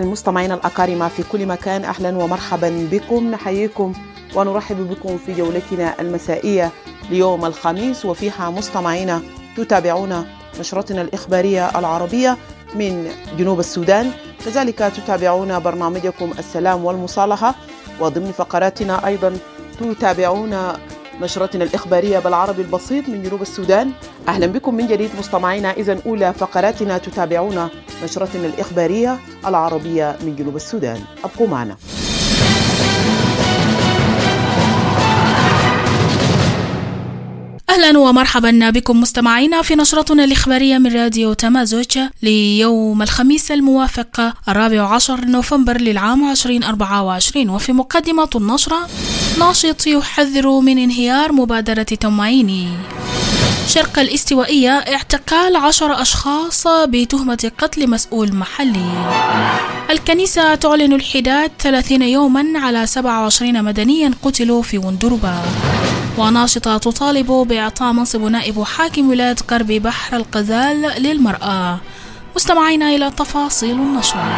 المستمعين الأكارم في كل مكان، أهلا ومرحبا بكم. نحييكم ونرحب بكم في جولتنا المسائية ليوم الخميس، وفيها مستمعين تتابعون نشرتنا الإخبارية العربية من جنوب السودان. كذلك تتابعون برنامجكم السلام والمصالحة، وضمن فقراتنا أيضا تتابعون نشرتنا الإخبارية بالعربي البسيط من جنوب السودان. أهلا بكم من جديد مستمعينا. إذن أولى فقراتنا تتابعون نشرتنا الإخبارية العربية من جنوب السودان، أبقوا معنا. أهلا ومرحبا بكم مستمعينا في نشرتنا الإخبارية من راديو تمازوج ليوم الخميس الموافق 14 نوفمبر للعام 2024. وفي مقدمة النشرة: ناشط يحذر من انهيار مبادرة تومايني. شرق الاستوائية: اعتقال 10 أشخاص بتهمة قتل مسؤول محلي. الكنيسة تعلن الحداد 30 يوما على 27 مدنيا قتلوا في وندربا. وناشطة تطالب بإعطاء منصب نائب حاكم ولاية غرب بحر الغزال للمرأة. مستمعين إلى تفاصيل النشرة.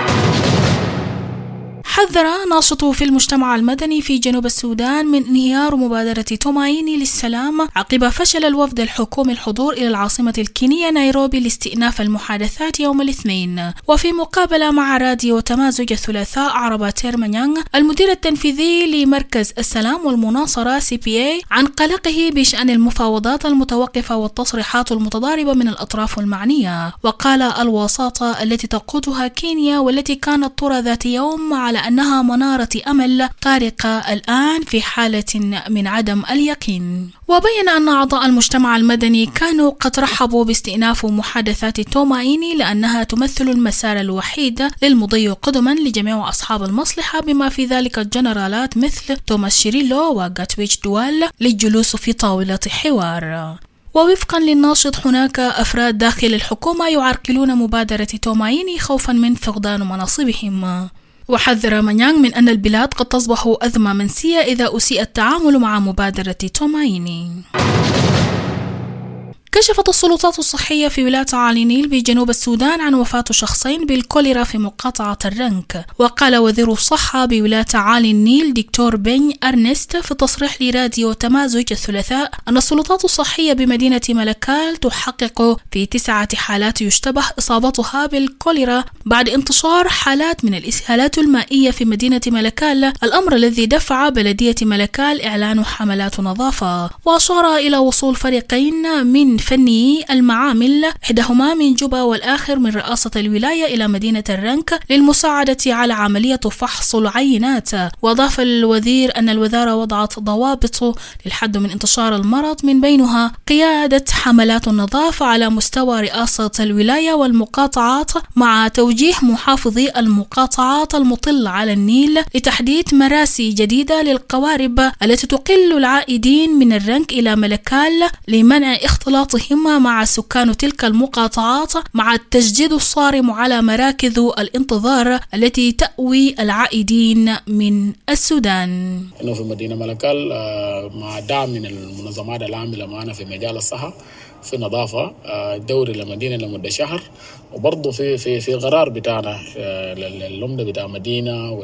حذر ناشط في المجتمع المدني في جنوب السودان من انهيار مبادرة تومايني للسلام عقب فشل الوفد الحكومي الحضور إلى العاصمة الكينية نيروبي لاستئناف المحادثات يوم الاثنين. وفي مقابلة مع راديو تمازج الثلاثاء، أعرب تيرمانيانغ المدير التنفيذي لمركز السلام والمناصرة CPA عن قلقه بشأن المفاوضات المتوقفة والتصريحات المتضاربة من الأطراف المعنية. وقال: الوساطة التي تقودها كينيا والتي كانت ترى ذات يوم على أنها منارة أمل طارقة الآن في حالة من عدم اليقين. وبين أن أعضاء المجتمع المدني كانوا قد رحبوا باستئناف محادثات تومايني لأنها تمثل المسار الوحيد للمضي قدما لجميع أصحاب المصلحة، بما في ذلك الجنرالات مثل توماس شيريلو وغاتويتش دوال للجلوس في طاولة حوار. ووفقا للناشط هناك أفراد داخل الحكومة يعرقلون مبادرة تومايني خوفا من فقدان مناصبهم. وحذر مانيانغ من أن البلاد قد تصبح أزمة منسية إذا أسيء التعامل مع مبادرة تومايني. كشفت السلطات الصحية في ولاية عالي نيل بجنوب السودان عن وفاة شخصين بالكوليرا في مقاطعة الرنك. وقال وزير الصحة بولاية عالي النيل دكتور بن أرنست في تصريح لراديو تمازج الثلاثاء أن السلطات الصحية بمدينة ملكال تحقق في 9 حالات يشتبه إصابتها بالكوليرا بعد انتشار حالات من الإسهالات المائية في مدينة ملكال، الأمر الذي دفع بلدية ملكال إعلان حملات نظافة. وأشار إلى وصول فريقين من فني المعامل، إحداهما من جوبا والآخر من رئاسة الولاية، إلى مدينة الرنك للمساعدة على عملية فحص العينات. وأضاف الوزير أن الوزارة وضعت ضوابط للحد من انتشار المرض، من بينها قيادة حملات النظافة على مستوى رئاسة الولاية والمقاطعات، مع توجيه محافظي المقاطعات المطلة على النيل لتحديد مراسي جديدة للقوارب التي تقل العائدين من الرنك إلى ملكال لمنع اختلاط مع سكان تلك المقاطعات، مع التجديد الصارم على مراكز الانتظار التي تأوي العائدين من السودان. إنه في مدينة ملكال مع دعم من المنظمات العاملة معنا في مجال الصحة في نظافة دوري لمدينة لمدة شهر، وبرضه في قرار بتاعنا للمدة بتاع مدينة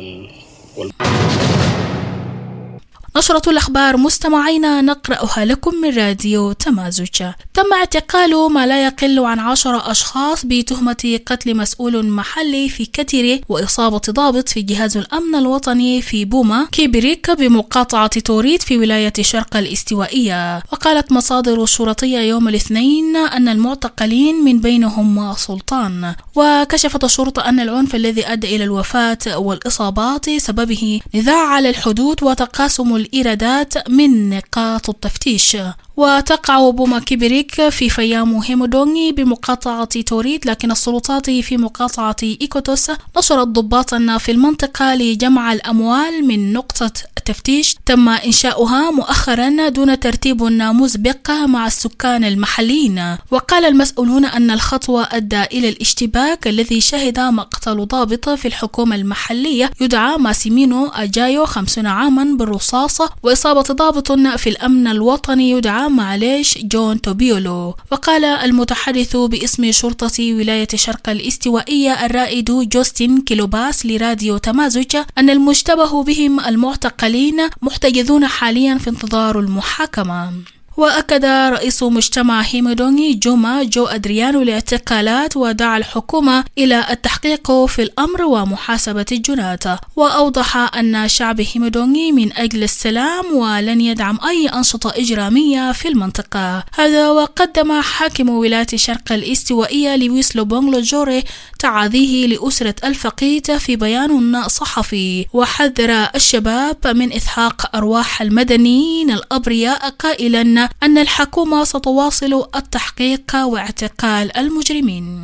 نشرة الأخبار مستمعينا نقرأها لكم من راديو تمازج. تم اعتقال ما لا يقل عن 10 أشخاص بتهمة قتل مسؤول محلي في كتيري وإصابة ضابط في جهاز الأمن الوطني في بوما كيبريك بمقاطعة توريد في ولاية شرق الاستوائية. وقالت مصادر شرطية يوم الاثنين أن المعتقلين من بينهم سلطان. وكشفت الشرطة أن العنف الذي أدى إلى الوفاة والإصابات سببه نزاع على الحدود وتقاسم الإيرادات من نقاط التفتيش. وتقع بوما كيبريك في فيام هيمودونغي بمقاطعة توريد، لكن السلطات في مقاطعة إيكوتوس نشرت ضباطا في المنطقة لجمع الأموال من نقطة التفتيش تم إنشاؤها مؤخرا دون ترتيب مسبق مع السكان المحليين. وقال المسؤولون أن الخطوة أدى إلى الاشتباك الذي شهد مقتل ضابط في الحكومة المحلية يدعى ماسيمينو أجايو 50 عاما بالرصاصة، وإصابة ضابط في الأمن الوطني يدعى ماليش جون توبيولو. وقال المتحدث باسم شرطة ولاية شرق الاستوائية الرائد جوستين كيلوباس لراديو تمازج أن المشتبه بهم المعتقلين محتجزون حاليا في انتظار المحاكمة. وأكد رئيس مجتمع هيمودونغي جوما جو أدريانو الاعتقالات ودعا الحكومة إلى التحقيق في الأمر ومحاسبة الجنات. وأوضح أن شعب هيمودونغي من أجل السلام ولن يدعم أي أنشطة إجرامية في المنطقة. هذا وقدم حاكم ولاية شرق الاستوائية لويس لوبونغ لوجوري تعاذيه لأسرة الفقيد في بيان صحفي، وحذر الشباب من إسحاق أرواح المدنيين الأبرياء قائلا أن الحكومة ستواصل التحقيق واعتقال المجرمين.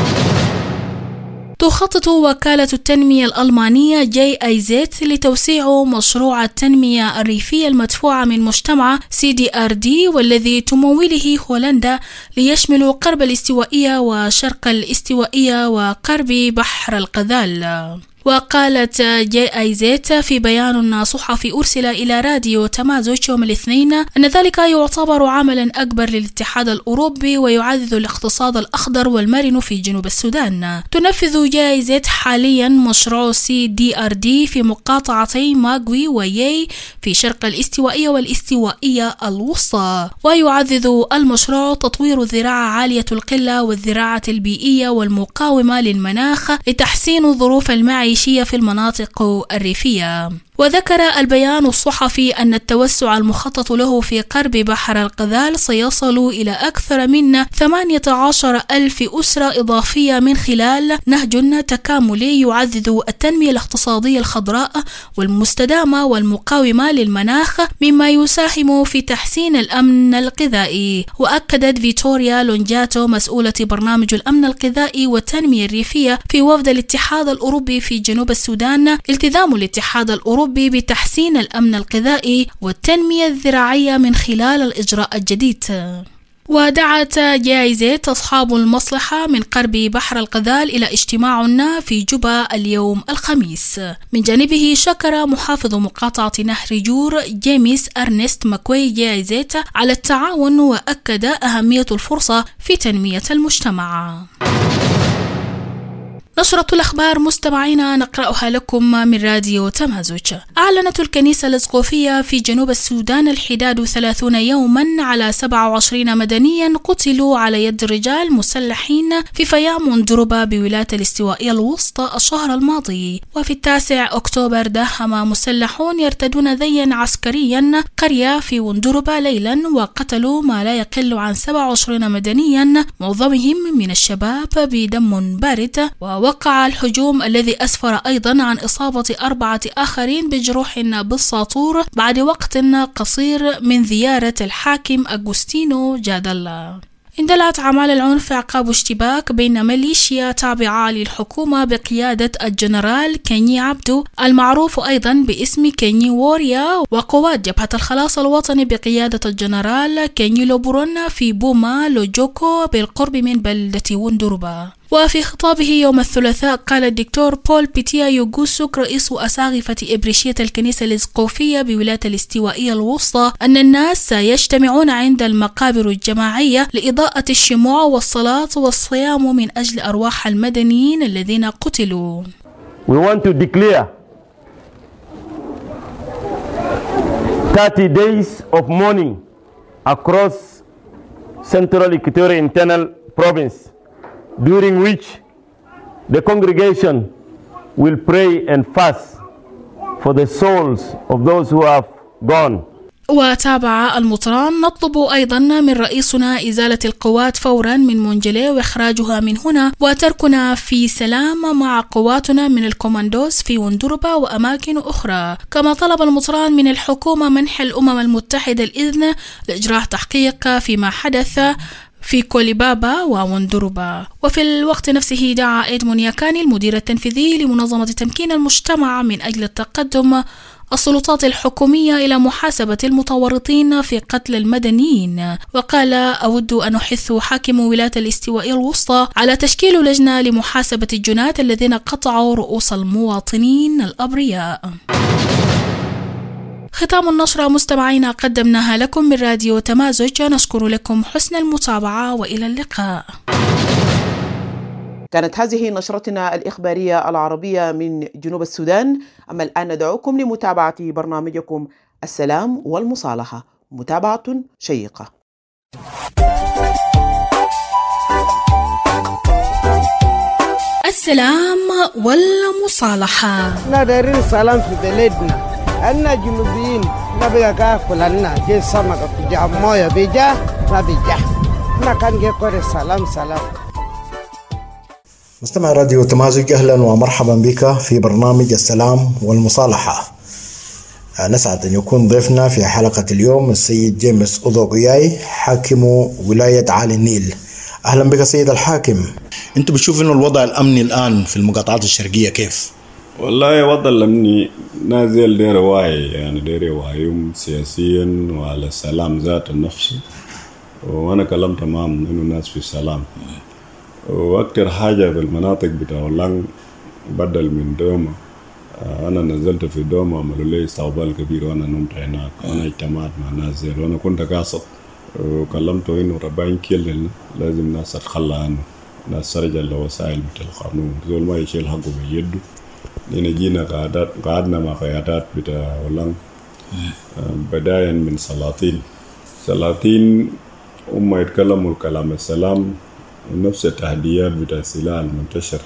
تخطط وكالة التنمية الألمانية JIZ لتوسيع مشروع التنمية الريفية المدفوعة من مجتمع CDRD والذي تموله هولندا ليشمل قرب الاستوائية وشرق الاستوائية وقرب بحر الغزال. وقالت JIZ في بيان صحفي أرسل إلى راديو تمازج يوم الاثنين أن ذلك يعتبر عملا أكبر للاتحاد الأوروبي ويعزز الاقتصاد الأخضر والمرن في جنوب السودان. تنفذ JIZ حاليا مشروع CDRD في مقاطعتي ماغوي ويي في شرق الاستوائية والاستوائية الوسطى، ويعزز المشروع تطوير الزراعة عالية القلة والزراعة البيئية والمقاومة للمناخ لتحسين الظروف المعيشية في المناطق الريفية. وذكر البيان الصحفي أن التوسع المخطط له في قرب بحر الغزال سيصل إلى أكثر من 18,000 أسرة إضافية من خلال نهج تكاملي يعزز التنمية الاقتصادية الخضراء والمستدامة والمقاومة للمناخ مما يساهم في تحسين الأمن الغذائي. وأكدت فيتوريا لونجاتو مسؤولة برنامج الأمن الغذائي والتنمية الريفية في وفد الاتحاد الأوروبي في جنوب السودان التزام الاتحاد الأوروبي بتحسين الأمن الغذائي والتنمية الزراعية من خلال الإجراء الجديد. ودعت جائزة أصحاب المصلحة من قرب بحر الغزال إلى اجتماع في جوبا اليوم الخميس. من جانبه شكر محافظ مقاطعة نهر جور جيمس أرنست ماكوي جائزة على التعاون وأكد أهمية الفرصة في تنمية المجتمع. نشرة الأخبار مستمعينا نقرأها لكم من راديو تمازج. أعلنت الكنيسة الأسقفية في جنوب السودان الحداد 30 يوما على 27 مدنيا قتلوا على يد رجال مسلحين في فيام وندربة بولاية الاستوائية الوسطى الشهر الماضي. وفي 9 أكتوبر داهم مسلحون يرتدون ذيا عسكريا قرية في وندربة ليلا وقتلوا ما لا يقل عن 27 مدنيا معظمهم من الشباب بدم بارد. وقع الهجوم الذي أسفر أيضا عن إصابة 4 آخرين بجروح بالساطور بعد وقت قصير من زيارة الحاكم أغوستينو جادلا. اندلعت أعمال العنف عقاب اشتباك بين ميليشيا تابعة للحكومة بقيادة الجنرال كيني عبدو المعروف أيضا باسم كيني ووريا وقوات جبهة الخلاص الوطني بقيادة الجنرال كيني لوبورون في بوما لوجوكو بالقرب من بلدة وندربة. وفي خطابه يوم الثلاثاء قال الدكتور بول بيتيا يوغوسوك رئيس أساقفة إبريشية الكنيسة الإسقفية بولاية الاستوائية الوسطى أن الناس سيجتمعون عند المقابر الجماعية لإضاءة الشموع والصلاة والصيام من أجل أرواح المدنيين الذين قتلوا. We want to declare 30 days of mourning across Central Equatorial Internal Province, during which the congregation will pray and fast for the souls of those who have gone. وتابع المطران: نطلب أيضا من رئيسنا إزالة القوات فورا من منجلي وإخراجها من هنا وتركنا في سلام مع قواتنا من الكوماندوز في وندربة وأماكن أخرى. كما طلب المطران من الحكومة منح الأمم المتحدة الإذن لإجراء تحقيق فيما حدث في كوليبابا ووندربا. وفي الوقت نفسه دعا إدمون ياكاني المدير التنفيذي لمنظمة تمكين المجتمع من أجل التقدم السلطات الحكومية إلى محاسبة المتورطين في قتل المدنيين. وقال: أود أن أحث حاكم ولاية الاستوائية الوسطى على تشكيل لجنة لمحاسبة الجناة الذين قطعوا رؤوس المواطنين الأبرياء. ختام النشرة مستمعينا قدمناها لكم من راديو تمازج، نشكر لكم حسن المتابعة وإلى اللقاء. كانت هذه نشرتنا الإخبارية العربية من جنوب السودان. أما الآن ندعوكم لمتابعة برنامجكم السلام والمصالحة، متابعة شيقة. السلام والمصالحة. نديرين السلام في بلدنا، أنا جنوبيين نبغى كاكل لنا جي سمكة بجا موية بجا ما بجا كان جي كوري سلام. مستمع راديو تمازج، أهلا ومرحبا بك في برنامج السلام والمصالحة. نسعد أن يكون ضيفنا في حلقة اليوم السيد جيمس أوضوغياي، حاكم ولاية عالي النيل. أهلا بك سيد الحاكم. أنت بتشوف أنه الوضع الأمني الآن في المقاطعات الشرقية كيف؟ والله وضع الأمني نازل دير واعي، يعني دير واعيهم سياسيا وعلى السلام ذات النفس، وأنا كلمت معهم إنه الناس في سلام. وأكتر حاجة في المناطق بتاع ولان بدل من دوما، أنا نزلت في دوما عملوا لي استقبال كبير وأنا نمت هناك، وأنا اجتمعت مع ناس زي وأنا كنت قاصد، وكلمته إنه 40 كيلو لازم الناس تتخلى عنه، ناس ترجع لوسائل بتاع القانون، زول ما يشيل حقه بيده. لأن جينا قعدنا مع قيادات بتاع ولان بداية من سلاطين هم يتكلموا الكلام السلام ونفس التحديات بتاع السلاح المنتشر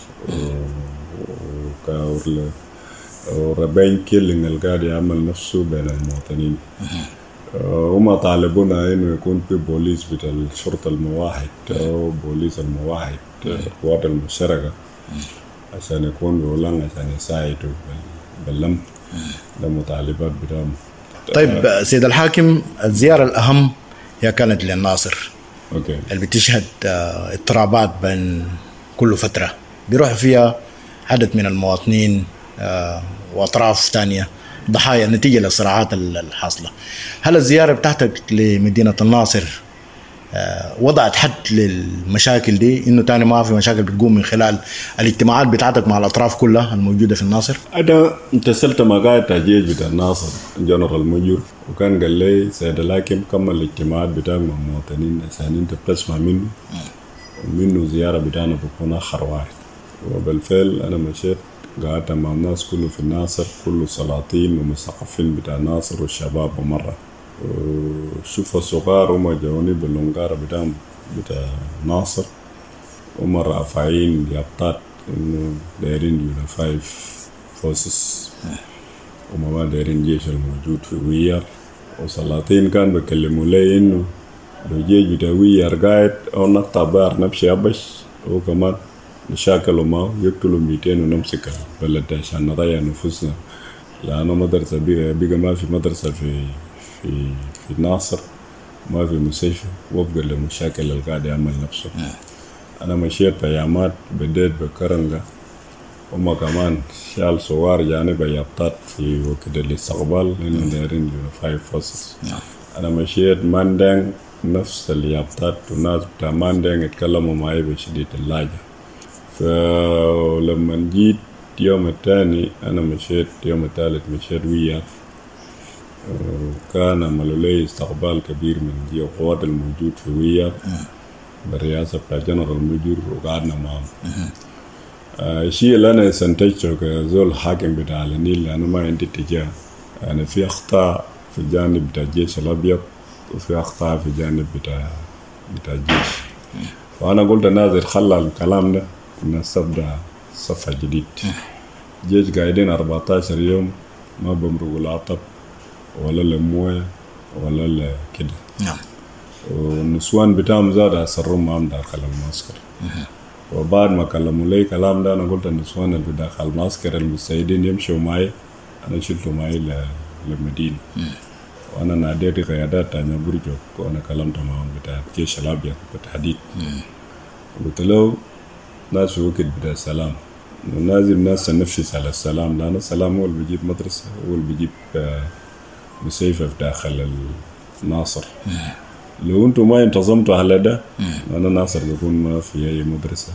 وربين كل إن القاعد يعمل نفسه بين المواطنين. هم طالبونا إنه يكون في بوليس بتاع الشرطة الموحد أو بوليس الموحد القوات المشتركة عشان يكون بولان عشان يساعدوا باللم. ده مطالبات بتاعهم. طيب سيد الحاكم، الزيارة الأهم هي كانت للناصر، أوكي، اللي بتشهد اضطرابات بين كل فترة بيروح فيها عدد من المواطنين وأطراف تانية ضحايا نتيجة للصراعات الحاصلة. هل الزيارة بتاعتك لمدينة الناصر وضعت حد للمشاكل دي، إنه تاني ما في مشاكل بتقوم من خلال الاجتماعات بتاعتك مع الأطراف كلها الموجودة في الناصر؟ أنا اتصلت مع قائد الجيش بتاع الناصر جنرال مجور، وكان قال لي سيد الحاكم كمل الاجتماعات بتاعك مع المواطنين عشان انت بتسمع منه، ومنه زيارة بتاعنا بكون آخر واحد. وبالفعل أنا مشيت قعدت مع الناس كله في الناصر، كله سلاطين ومثقفين بتاع الناصر والشباب، ومرة وشوفوا الصغار هم جاوني باللونقارة بتاعهم بتاع ناصر، ومرة رافعين يابطات إنه دايرين يونيفاي فورسز، وما دايرين جيش الموجود في ويار. وسلاطين كان بيكلموا لي إنه لو جيش بتاع ويار قاعد أو نقطع بار نمشي أبش، وكمان نشاكلوا معه يقتلوا 200 ونمسك البلد عشان نضيع نفوسنا، لأنه مدرسة بقى ما في مدرسة في الناصر، ما في مستشفى، وفقا للمشاكل اللي قاعد يعمل نفسه. أنا مشيت بيامات، بديت بكرنجة، وما كمان شال صوار جانب يابطات في وقت الاستقبال لأنه دايرين يونيفاي فورسز. أنا مشيت ماندين، نفس اليابطات والناس بتاع ماندين يتكلموا معي بشديد اللهجة. فلما جيت يوم الثاني أنا مشيت، يوم الثالث مشيت وياه، وكان عملوا لي استقبال كبير من القوات الموجود في وياه بالرئاسة بتاع جنرال مجور، وقعدنا معهم. الشيء اللي أنا استنتجته كزول حاكم بتاع النيل، لأنه ما عندي اتجاه، يعني في أخطاء في الجانب بتاع الجيش الأبيض وفي أخطاء في الجانب بتاع الجيش. فأنا قلت نازل خلى الكلام ده الناس تبدأ صفحة جديد. جيش قاعدين 14 يوم ما بمرقوا العطب ولا لموية ولا لكده. نعم. والنسوان بتاعهم زاد أسرهم معهم داخل المعسكر. وبعد ما كلموا لي كلام ده أنا قلت النسوان اللي داخل المعسكر المستعدين يمشوا معي، أنا شلته معي للمدينة. وأنا ناديت قيادات تانية برجوك، وأنا كلمت معهم بتاع الجيش الأبيض بالتحديد. قلت له ناس في وقت بتاع السلام، ولازم ناس تنفس على السلام، لأن السلام هو اللي بيجيب مدرسة، هو اللي بيجيب مسيفة في داخل الناصر. لو انتم ما انتظمتوا على ده، انا ناصر بكون ما في اي مدرسة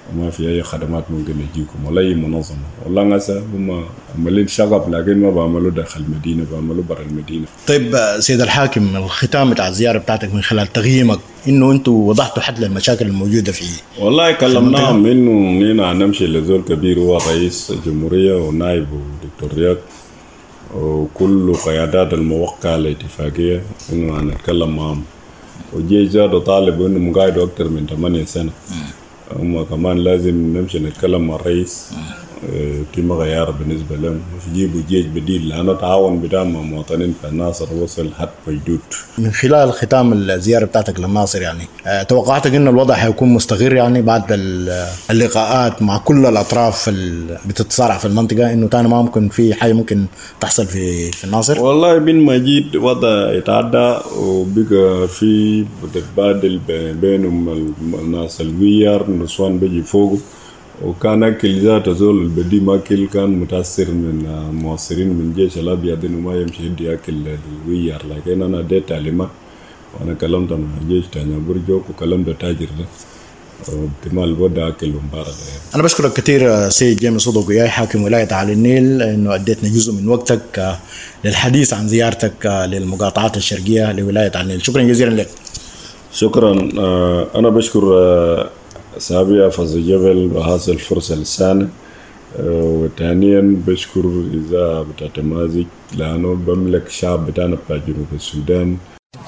وما في أي خدمات ممكن يجيكم ولا أي منظمة. والله ناسا هم عملين شغب لكن ما بعملوا داخل المدينة، بعملوا برا المدينة. طيب سيد الحاكم، الختام بتاع الزيارة بتاعتك من خلال تقييمك إنه أنتوا وضحتوا حل المشاكل الموجودة فيه. والله كلمناهم إنه نينا نمشي لزول كبير هو رئيس الجمهورية ونائب ودكتور رياض وكل قيادات الموقعة الاتفاقية إنه نتكلم معهم. وجي زاد طالب إنه مقاعد أكتر من 8 سنة. هم كمان لازم نمشي نتكلم مع الرئيس تم غيار بالنسبة لهم يجيبوا جيش بديل، لأنه تعاون بدعم مع مواطنين في الناصر وصل حد حدود. من خلال ختام الزيارة بتاعتك للناصر يعني توقعتك إن الوضع هيكون مستقر يعني بعد اللقاءات مع كل الأطراف اللي بتتصارع في المنطقة، إنه كان ما ممكن في حاجة ممكن تحصل في الناصر؟ والله بين ما جيت وضع يتعدى وبقى في بتتبادل بينهم الناس الويار نسوان بيجي فوقه، وكان أكل ذات زول البدي ماكل كان متأثر من مؤثرين من جيش الأبيض إنه ما يمشي يدي أكل الويار، لكن أنا اديت تعليمات وأنا كلمت مع جيش تاني برجوك وكلمت تاجر ده واحتمال بودع أكل مبارك. أنا بشكرك كثير سيد جيمي صدق وياي حاكم ولاية علي النيل إنه أديتنا جزء من وقتك للحديث عن زيارتك للمقاطعات الشرقية لولاية علي النيل. شكرا جزيلا لك. شكرا. أنا بشكر سابيا فز جبل بهذه الفرصة لسانة، وثانيا بشكر إذا بتتمازج لأنه بملك شعب بتاعنا بتاع جنوب السودان.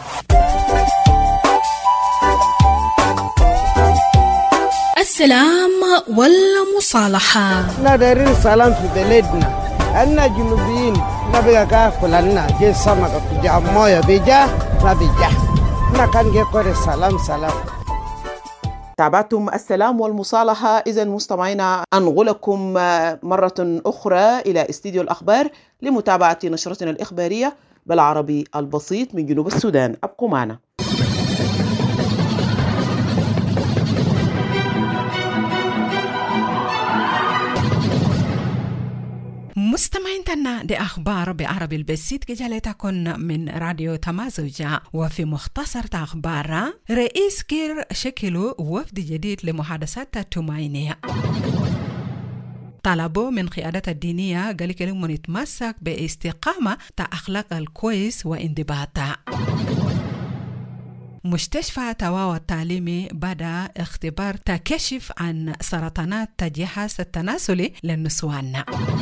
السلام والمصالحة. نادرين سلام في بلدنا، أنا جنوبيين نبغى كاكل لنا جي سمكة كجا موية بيجا ما بيجا نكان جي كوري سلام. تابعتم السلام والمصالحة. إذن مستمعينا أنقلكم مرة أخرى إلى استديو الأخبار لمتابعة نشرتنا الإخبارية بالعربي البسيط من جنوب السودان. أبقوا معنا. مستمعين تنا دي أخبار بعربي البسيط كجالتكن من راديو تمازوجة. وفي مختصر أخبار رئيس كير شكلوا وفد جديد لمحادثات التوماينية. طلبوا من قيادة الدينية قال كلمة نتمسك باستقامة أخلاق الكويس وانضباط. مستشفى تواوى التعليمي بدأ اختبار تكشف عن سرطانات الجهاز التناسلي للنسوان.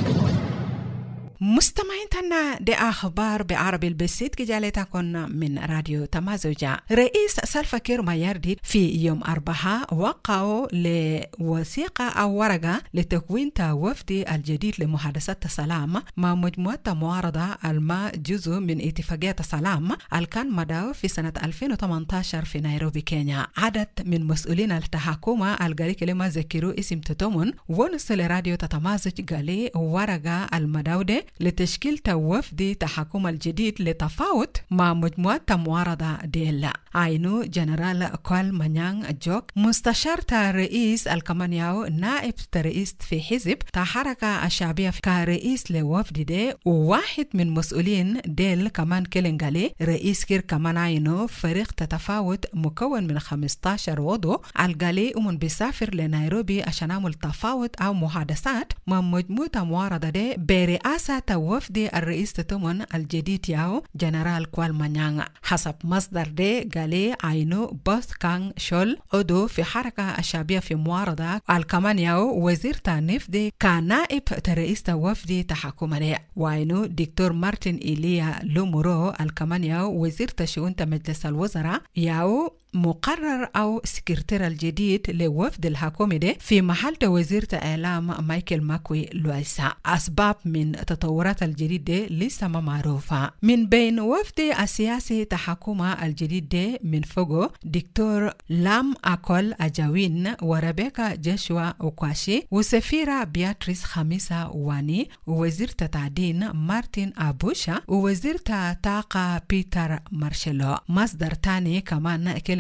مستمعين تنا دي أخبار بعربي البسيط كجالتكن من راديو تمازوجة. رئيس سلفا كير مايرديت في يوم 4 وقعوا لوثيقة أو ورقة لتكوين وفد الجديد لمحادثات السلام مع مجموعة معارضة الما جزء من اتفاقية السلام الكان مدعو في سنة 2018 في نيروبي كينيا. عدد من مسؤولين التحكومة القالي كلمة ذكروا اسم تتومن ونصل راديو تتمازج قالي ورقة المداودة لتشكيل وفد تحكم الجديد لتفاوت مع مجموعة معارضة ديلا. عينو جنرال كوال مانيان جوك مستشار رئيس الكمانياو نائب رئيس في حزب حركة الشعبية كرئيس لوفد دي، وواحد من مسؤولين ديل كمان كيلنغالي رئيس كير كمان عينو فريق تتفاوت مكون من 15 عضو الغالي ومن بيسافر لنيروبي عشان يعمل تفاوت أو محادثات مع مجموعة معارضة دي برئاسة وفد الرئيس تتمن الجديد ياو جنرال كوال مانيان. حسب مصدر دي قالي عينو بوث كان شول عضو في حركة الشعبية في معارضة الكمان ياو وزير تانيف دي كنائب رئيس وفد تحكم دي، وعينو دكتور مارتن إيليا لومورو الكمان ياو وزير تشؤون مجلس الوزراء ياو مقرر أو سكرتير الجديد لوفد الحكومة دي في محل وزير إعلام مايكل ماكوي لويسا. أسباب من تطورات الجديد دي لسه ما معروفة. من بين وفد السياسي تحكومة الجديد دي من فوقه دكتور لام أكول أجاوين وربيكا جشوا أوكواشي وسفيرة بياتريس خميسة واني ووزير التعدين مارتين أبوشا ووزير طاقة بيتر مارشيلو. مصدر تاني كمان كيلين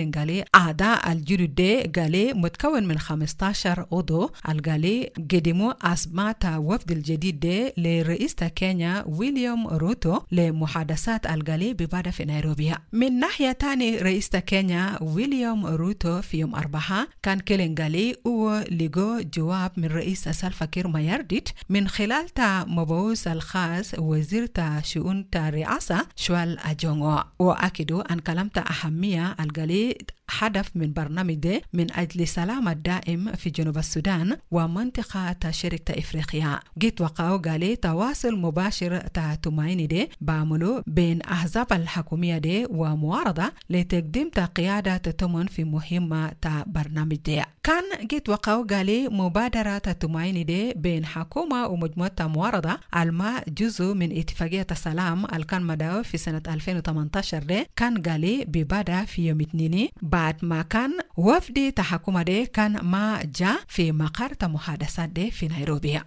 كيلين قالي أعضاء الجدد دي قالي متكون من 15 عضو القالي قدموا أسماء وفد الجديد دي لرئيسة كينيا ويليام روتو لمحادثات القالي ببادة في نيروبي. من ناحية تاني رئيسة كينيا ويليام روتو في يوم 4 كان كيلين قالي ولقوا جواب من رئيس سالفا كير مايارديت من خلال مبعوث الخاص وزير شؤون الرئاسة شوال أجونغو، وأكدوا أن كلمة أهمية القالي هدف من برنامج ده من أجل السلام الدائم في جنوب السودان ومنطقة شركة إفريقيا. جيت وقعوا قالي تواصل مباشر تمايني ده بعملوا بين أحزاب الحكومية ده ومعارضة لتقديم قيادة تمن في مهمة برنامج ده. كان جيت وقعوا قالي مبادرة تمايني ده بين حكومة ومجموعة معارضة الما جزء من اتفاقية السلام الكان مدعو في سنة 2018 ده كان قالي ببادة في يوم 2 بعد ما كان وفد تحكم ده كان ما جاء في مقر محادثات ده في نيروبي.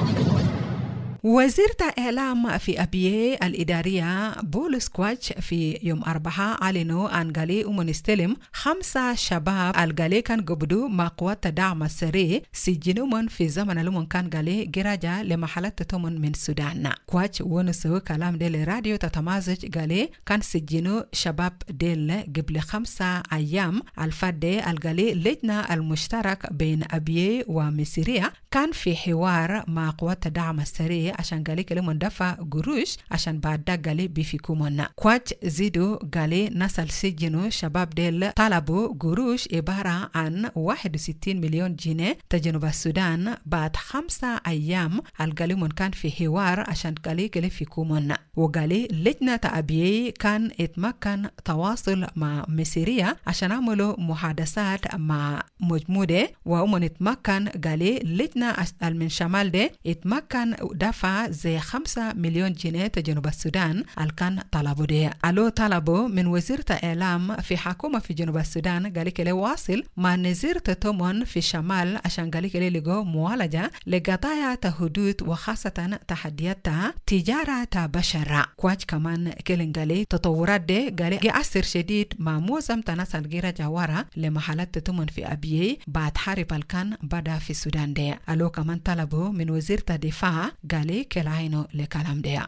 وزير إعلام في أبيه الإدارية بولس كواتش في يوم 4 أعلنوا أن قالي ومنستلم 5 شباب القالي كان قبضوا مع قوات دعم السري سجنوا في زمن لمن كان قالي جراجة لمحلات تمن من السودان. كواتش ونسوا كلام دي لراديو تتمازج قالي كان سجنوا شباب ديل قبل 5 أيام الفادي القالي لجنة المشترك بين أبيه ومصرية كان في حوار مع قوات دعم السري عشان قالي كلمون دفع قروش عشان بعد ده قالي بيفيكومون. كواتش زيدو قالي نسل سجنوا شباب ديل طلبوا قروش عبارة عن 61 مليون جنيه تجنوب السودان بعد 5 أيام القاليمون كان في حوار عشان قالي كلي فيكومون. وقالي لجنة أبيي كان اتمكن تواصل مع مصرية عشان عملوا محادثات مع مجمودة وهم اتمكن قالي لجنة من شمال ده اتمكن دفع زي 5 مليون جنيه تجنوب السودان الكان طلبوا ده. ألو طلبوا من وزيرة إعلام في حكومة في جنوب السودان قالي كلي واصل مع نزير تتومن في شمال عشان قالي كلي لقوا معالجة لقضايا تحدود وخاصة تحديات تجارة بشر. كواج كمان كلين قالي تطورات ده قالي أثر شديد مع موزم تناس الجيرة جوارة لمحلات تتومن في أبيه بعد حرب الكان بدأ في السودان ده. ألو كمان طلبوا من وزيرة الدفاع قالي كلاينو لكلام ده.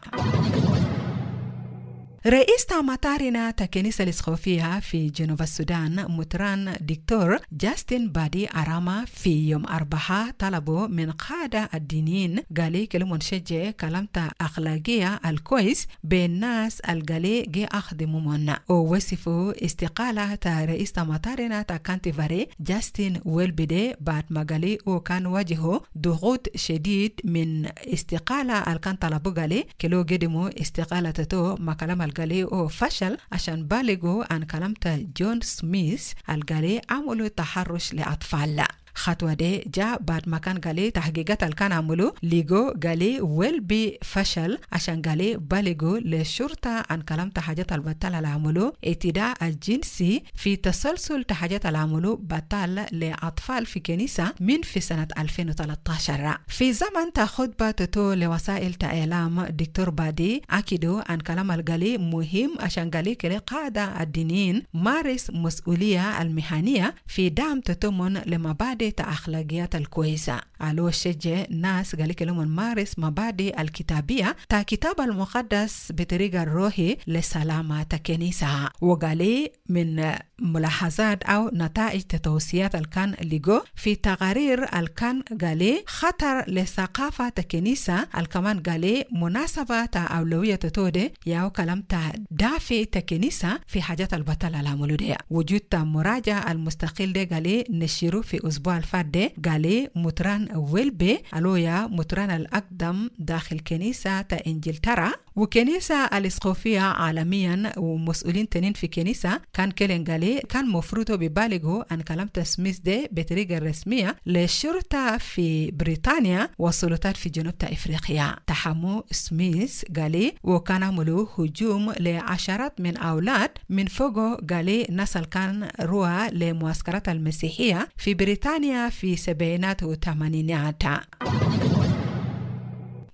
رئيس مطارنا كنيسة الإسقفية في جنوب السودان مطران دكتور جاستن بادي أراما في يوم 4 طلبوا من قادة الدينين قالي كلمون شجع كلامة أخلاقية الكويس بين ناس القالي جي أخدموا منا ووصفوا استقالة رئيس مطارنا كانتيفاري جاستن ويلبيدي بعد ما قالي وكان واجهه ضغوط شديد من استقالة الكان طلبوا قالي كلو قدموا استقالة تو ما كلام القالي فشل عشان بالغوا عن كلامة جون سميث القالي عملوا تحرش لأطفال. خطوة دي جاء بعد ما كان قالي تحقيقات الكان عملوا ليغو قالي ويلبي فشل عشان قالي بالغوا للشرطة عن كلام حاجات البطالة العملوا اعتداء الجنسي في تسلسل حاجات العملوا بطالة لأطفال في كنيسة من في سنة 2013. في زمن خطبة تو لوسائل إعلام دكتور بادي أكدوا عن كلام القالي مهم عشان قالي كلي قادة الدينين مارس مسؤولية المهنية في دعم تتمن لمبادئ أخلاقيات الكويسة. على شجع ناس قال لهم مارس مبادئ الكتابية تا كتاب المقدس بطريقة الروحي لسلامة الكنيسة. وقال من ملاحظات أو نتائج توصيات الكان لغو في تقارير الكان قال خطر لثقافة الكنيسة الكمان قال مناسبة أولوية تودي ياو كلام دافع الكنيسة في حاجات البطالة العملودية. وجود مراجعة المستقل ده قال نشيرو في أسبوع الفات ده قال مطران ويلبي ألويا مطران الأقدم داخل كنيسة إنجلترا وكنيسة الإسقفية عالميا ومسؤولين تنين في كنيسة كان كيلين قالي كان مفروض ببالغوا عن كلام سميث ده بطريقة رسمية للشرطة في بريطانيا والسلطات في جنوب أفريقيا. تحمو سميث قالي وكان عملوا هجوم لعشرات من أولاد من فوقه قالي نسل كان روى لمعسكرات المسيحية في بريطانيا في 70s و 80s.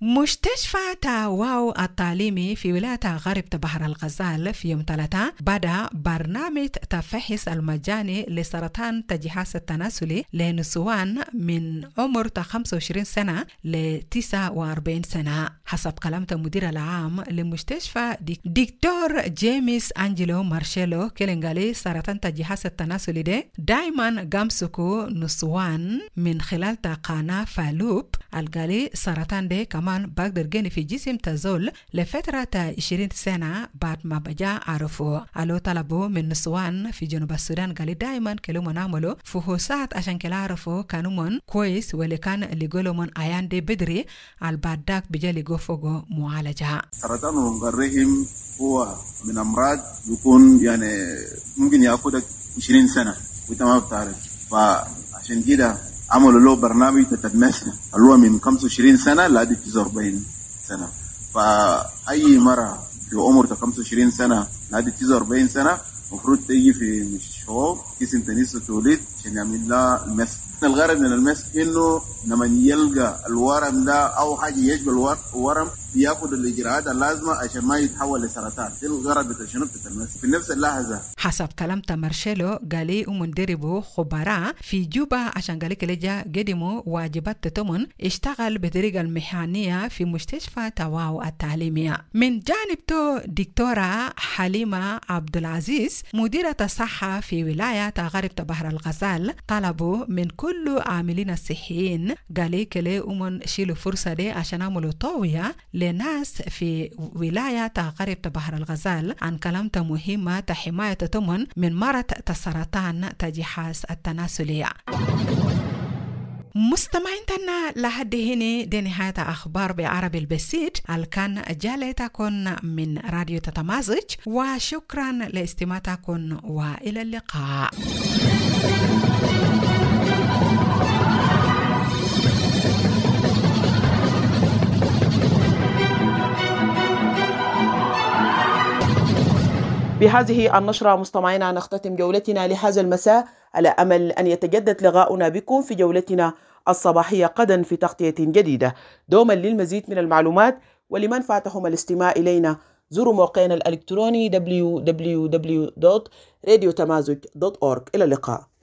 مستشفى تاواو التعليمي في ولاية غرب بحر الغزال في يوم 3 بدأ برنامج تفحص المجاني لسرطان تجهاز التناسلي لنسوان من عمر 25 سنة ل 49 سنة حسب كلام المدير العام لمستشفى دكتور جيمس أنجلو مارشيلو كيلنغالي. سرطان تجهاز التناسلي ده دايما قامسكو نسوان من خلال قناة فالوب الغالي. سرطان ده كمان بقدر جيني في جسم تزول لفترة 20 سنة بعد ما بجا عرفوا. ألو طلبوا من نسوان في جنوب السودان قالي دايما كلهم نعملوا فحوصات عشان كلا عرفوا كانوا من كويس واللي كان اللي يقولوا من أيان دي بدري البعدك بجا لقوا فوقه معالجة. سرطان الرحم هو من أمراض يكون يعني ممكن يأخذ 20 سنة وانت ما بتعرف، فعشان كده عملوا له برنامج تتمس اللي هو من 25 سنة لحد 49 سنة. فأي مرة في عمر 25 سنة لحد 49 سنة المفروض تيجي في مستشفى قسم تنسي التوليد عشان يعمل لها المس. الغرض من المس انه لما يلقى الورم ده او حاجه يشبه الورم ياخذ الاجراءات اللازمه عشان ما يتحول لسرطان. ده الغرض بتاع شنو بتاع المس في نفس اللحظه. حسب كلام مارشيلو قالي ومندربو خبراء في جوبا عشان قالي كليجا قدموا واجبات تتمن اشتغل بطريقه المهنيه في مستشفى تواو التعليميه. من جانبته دكتوره حليمه عبد العزيز مديره الصحه في ولايه غرب بحر الغزال طلبوا من كل عاملين الصحيين قالي كلي ومن شيلوا فرصة دي عشان عملوا طوية لناس في ولاية غرب بحر الغزال عن كلامة مهمة حماية تمن من مرض السرطان تجهاز التناسلي. مستمعيننا لحد هنا دي نهاية أخبار بعربي البسيط الكان جالتكن من راديو تتمازج، وشكرا لاستماعكم وإلى اللقاء. بهذه النشرة مستمعينا نختتم جولتنا لهذا المساء، على أمل أن يتجدد لقاؤنا بكم في جولتنا الصباحية غدا في تغطية جديدة. دوما للمزيد من المعلومات ولمن فاتهم الاستماع إلينا زوروا موقعنا الإلكتروني www.radiotamazoj.org. إلى اللقاء.